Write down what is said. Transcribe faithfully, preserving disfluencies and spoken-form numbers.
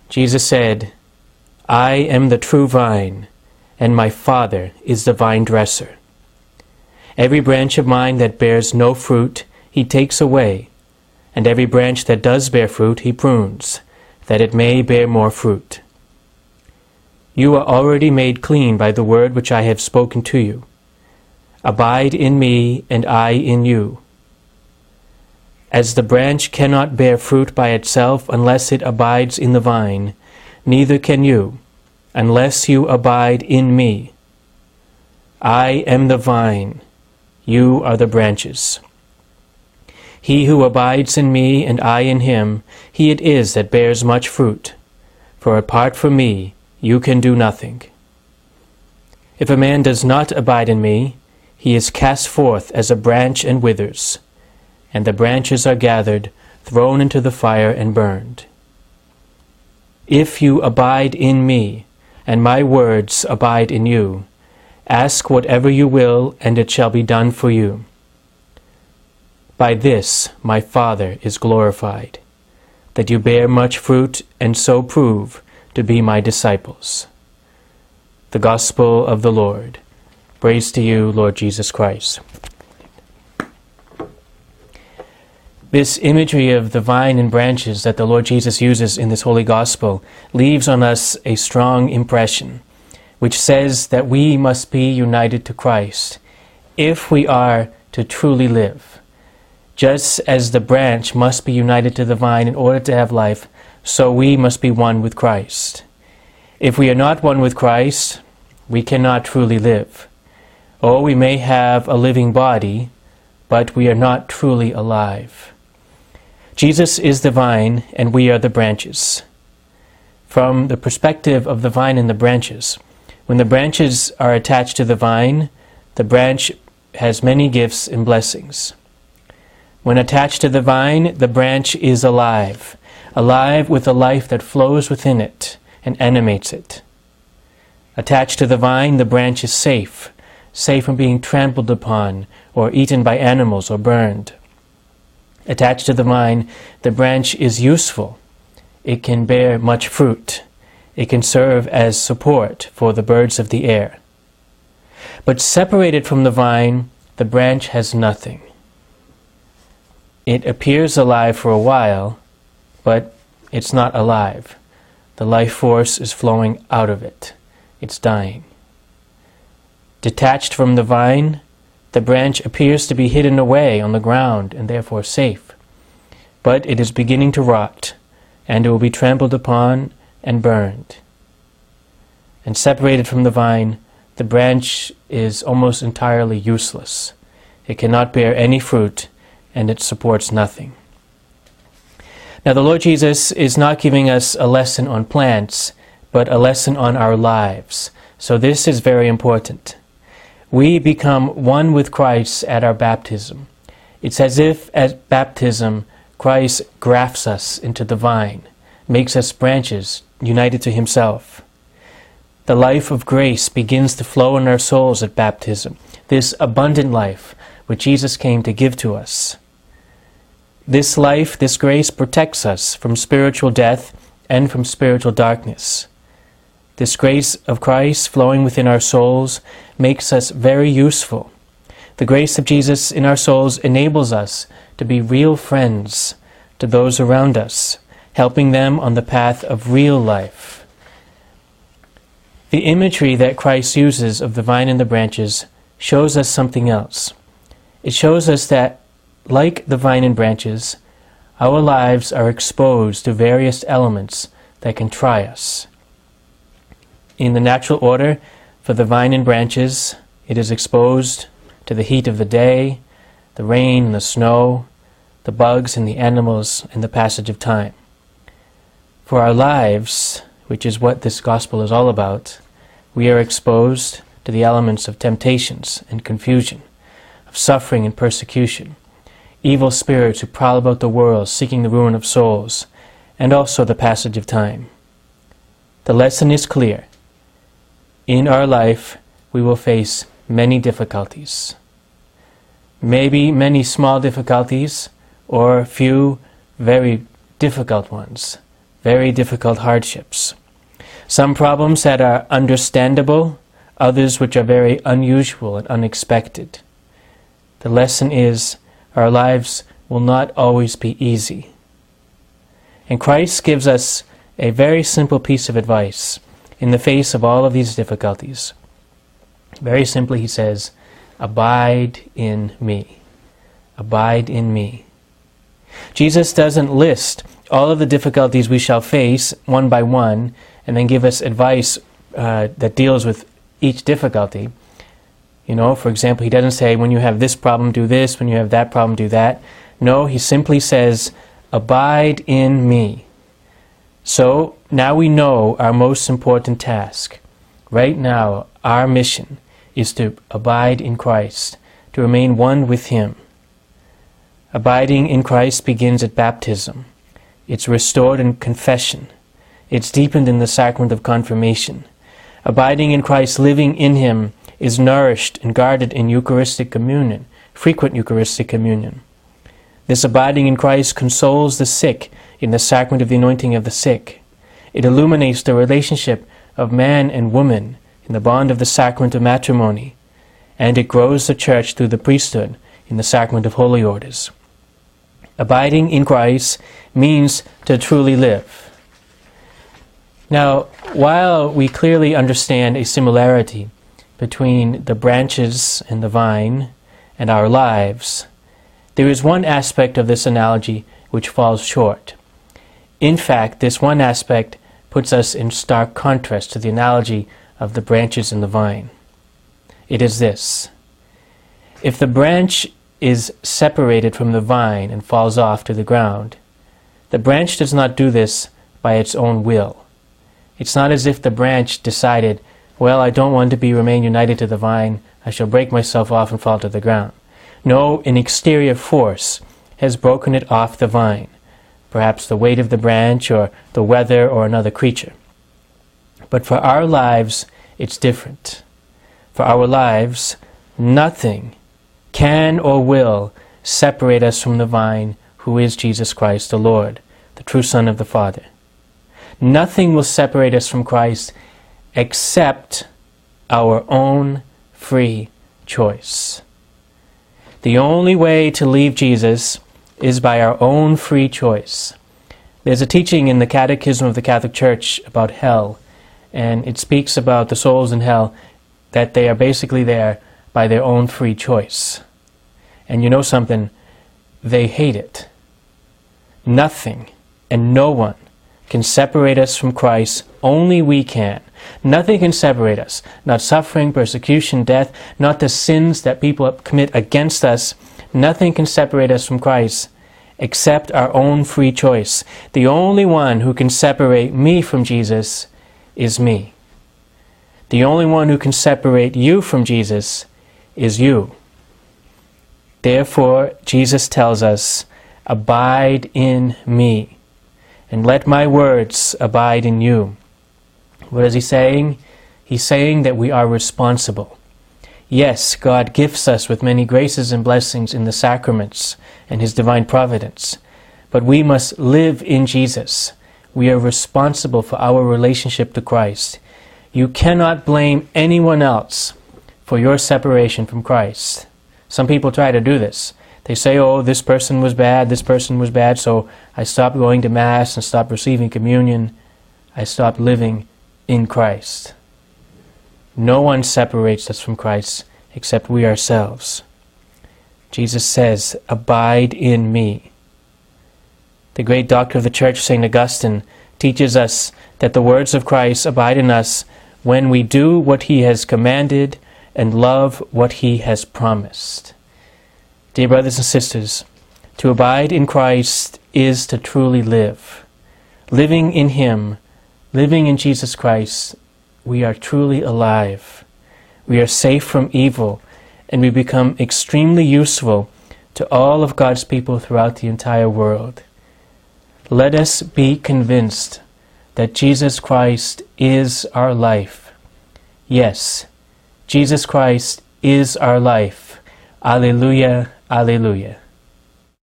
Jesus said, "I am the true vine, and my Father is the vine dresser. Every branch of mine that bears no fruit, he takes away, and every branch that does bear fruit, he prunes, that it may bear more fruit. You are already made clean by the word which I have spoken to you. Abide in me, and I in you. As the branch cannot bear fruit by itself unless it abides in the vine, neither can you, unless you abide in me. I am the vine, you are the branches. He who abides in me and I in him, he it is that bears much fruit, for apart from me you can do nothing. If a man does not abide in me, he is cast forth as a branch and withers, and the branches are gathered, thrown into the fire, and burned. If you abide in me, and my words abide in you, ask whatever you will, and it shall be done for you. By this my Father is glorified, that you bear much fruit, and so prove to be my disciples." The Gospel of the Lord. Praise to you, Lord Jesus Christ. This imagery of the vine and branches that the Lord Jesus uses in this Holy Gospel leaves on us a strong impression, which says that we must be united to Christ if we are to truly live. Just as the branch must be united to the vine in order to have life, so we must be one with Christ. If we are not one with Christ, we cannot truly live. Oh, we may have a living body, but we are not truly alive. Jesus is the vine, and we are the branches. From the perspective of the vine and the branches, when the branches are attached to the vine, the branch has many gifts and blessings. When attached to the vine, the branch is alive, alive with a life that flows within it and animates it. Attached to the vine, the branch is safe, safe from being trampled upon or eaten by animals or burned. Attached to the vine, the branch is useful. It can bear much fruit. It can serve as support for the birds of the air. But separated from the vine, the branch has nothing. It appears alive for a while, but it's not alive. The life force is flowing out of it. It's dying. Detached from the vine, the branch appears to be hidden away on the ground and therefore safe. But it is beginning to rot, and it will be trampled upon and burned. And separated from the vine, the branch is almost entirely useless. It cannot bear any fruit, and it supports nothing. Now, the Lord Jesus is not giving us a lesson on plants, but a lesson on our lives. So this is very important. We become one with Christ at our baptism. It's as if at baptism, Christ grafts us into the vine, makes us branches united to himself. The life of grace begins to flow in our souls at baptism, this abundant life which Jesus came to give to us. This life, this grace protects us from spiritual death and from spiritual darkness. This grace of Christ flowing within our souls makes us very useful. The grace of Jesus in our souls enables us to be real friends to those around us, helping them on the path of real life. The imagery that Christ uses of the vine and the branches shows us something else. It shows us that, like the vine and branches, our lives are exposed to various elements that can try us. In the natural order, for the vine and branches, it is exposed to the heat of the day, the rain and the snow, the bugs and the animals, and the passage of time. For our lives, which is what this gospel is all about, we are exposed to the elements of temptations and confusion, of suffering and persecution, evil spirits who prowl about the world seeking the ruin of souls, and also the passage of time. The lesson is clear. In our life, we will face many difficulties. Maybe many small difficulties, or few very difficult ones, very difficult hardships. Some problems that are understandable, others which are very unusual and unexpected. The lesson is, our lives will not always be easy. And Christ gives us a very simple piece of advice in the face of all of these difficulties. Very simply, he says, abide in me. Abide in me. Jesus doesn't list all of the difficulties we shall face one by one and then give us advice uh, that deals with each difficulty. You know, for example, he doesn't say, when you have this problem, do this, when you have that problem, do that. No, he simply says, abide in me. So now we know our most important task. Right now, our mission is to abide in Christ, to remain one with him. Abiding in Christ begins at baptism. It's restored in confession. It's deepened in the sacrament of confirmation. Abiding in Christ, living in him, is nourished and guarded in Eucharistic communion, frequent Eucharistic communion. This abiding in Christ consoles the sick in the sacrament of the anointing of the sick. It illuminates the relationship of man and woman in the bond of the sacrament of matrimony, and it grows the church through the priesthood in the sacrament of holy orders. Abiding in Christ means to truly live. Now, while we clearly understand a similarity between the branches and the vine and our lives, there is one aspect of this analogy which falls short. In fact, this one aspect puts us in stark contrast to the analogy of the branches and the vine. It is this: if the branch is separated from the vine and falls off to the ground, the branch does not do this by its own will. It's not as if the branch decided, well, I don't want to be remain united to the vine, I shall break myself off and fall to the ground. No, an exterior force has broken it off the vine, perhaps the weight of the branch or the weather or another creature. But for our lives, it's different. For our lives, nothing can or will separate us from the vine, who is Jesus Christ the Lord, the true Son of the Father. Nothing will separate us from Christ except our own free choice. The only way to leave Jesus is by our own free choice. There's a teaching in the Catechism of the Catholic Church about hell, and it speaks about the souls in hell, that they are basically there by their own free choice. And you know something? They hate it. Nothing and no one can separate us from Christ. Only we can. Nothing can separate us. Not suffering, persecution, death, not the sins that people commit against us. Nothing can separate us from Christ except our own free choice. The only one who can separate me from Jesus is me. The only one who can separate you from Jesus is you. Therefore, Jesus tells us, abide in me, and let my words abide in you. What is he saying? He's saying that we are responsible. Yes, God gifts us with many graces and blessings in the sacraments and his divine providence, but we must live in Jesus. We are responsible for our relationship to Christ. You cannot blame anyone else for your separation from Christ. Some people try to do this. They say, oh, this person was bad, this person was bad, so I stopped going to Mass and stopped receiving communion. I stopped living in Christ. No one separates us from Christ except we ourselves. Jesus says, abide in me. The great doctor of the Church, Saint Augustine, teaches us that the words of Christ abide in us when we do what he has commanded and love what he has promised. Dear brothers and sisters, to abide in Christ is to truly live. Living in him, living in Jesus Christ, we are truly alive. We are safe from evil, and we become extremely useful to all of God's people throughout the entire world. Let us be convinced that Jesus Christ is our life. Yes, Jesus Christ is our life. Alleluia, alleluia.